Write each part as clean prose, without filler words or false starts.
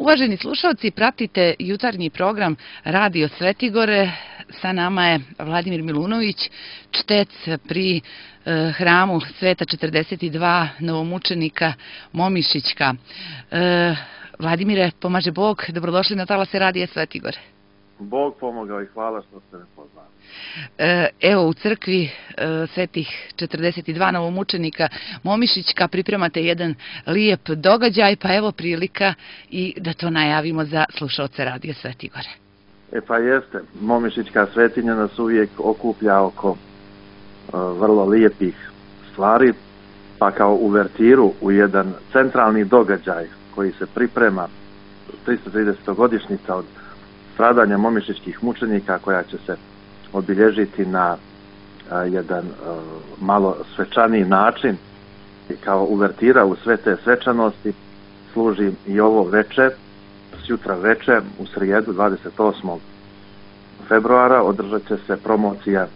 Uvaženi slušalci, pratite jutarnji program Radio Svetigore. Sa nama je Vladimir Milunović, čtec pri hramu Sveta 42 novomučenika Momišićka. Vladimire, pomaže Bog, dobrodošli na talase Radija Svetigore. Bog pomogao i hvala što ste me pozvali. Evo, u crkvi Svetih 42 novomučenika Momišićka pripremate jedan lijep događaj, pa evo prilika i da to najavimo za slušaoce Radija Svetigore. Pa jeste, Momišićka svetinja nas uvijek okuplja oko vrlo lijepih stvari, pa kao uvertiru u jedan centralni događaj koji se priprema 330-godišnjica od stradanja momišićkih mučenika, koja će se obilježiti na jedan malo svečaniji način i kao uvertira u sve te svečanosti služi i ovo veče, sjutra veče u srijedu 28. februara održat će se promocija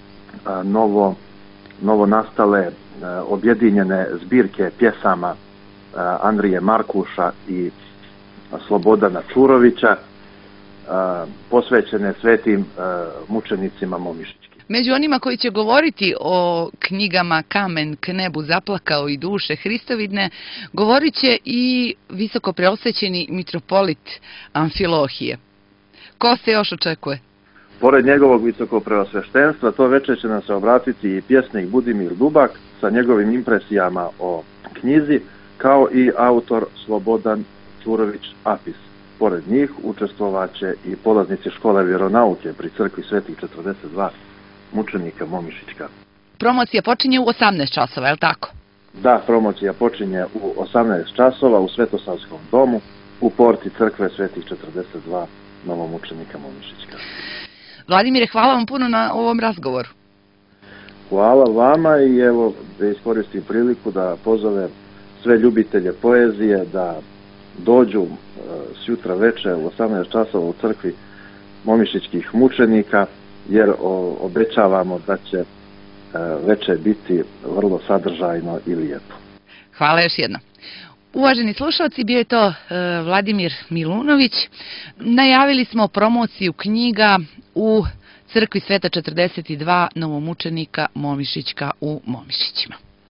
novo nastale objedinjene zbirke pjesama Andrije Markuša i Slobodana Čurovića, posvećene svetim mučenicima momišićkim. Među onima koji će govoriti o knjigama Kamen k nebu zaplakao i duše Hristovidne, govorit će i visoko preosvećeni mitropolit Amfilohije. Ko se još očekuje? Pored njegovog visoko preosveštenstva, to večer će nam se obratiti i pjesnik Budimir Dubak sa njegovim impresijama o knjizi, kao i autor Slobodan Čurović Apis. Pored njih učestvovaće i polaznici škole vjeronauke pri crkvi Svetih 42 mučenika Momišićka. Promocija počinje u 18 časova, je li tako? Da, promocija počinje u 18 časova u Svetosavskom domu u porti crkve Svetih 42 novomučenika Momišićka. Vladimire, hvala vam puno na ovom razgovoru. Hvala vama i evo da iskoristim priliku da pozovem sve ljubitelje poezije da dođu sjutra veče u 18 časova u crkvi momišićkih mučenika, jer obećavamo da će veče biti vrlo sadržajno i lijepo. Hvala još jedno. Uvaženi slušalci, bio je to Vladimir Milunović. Najavili smo promociju knjiga u crkvi Sveta 42 novomučenika Momišićka u Momišićima.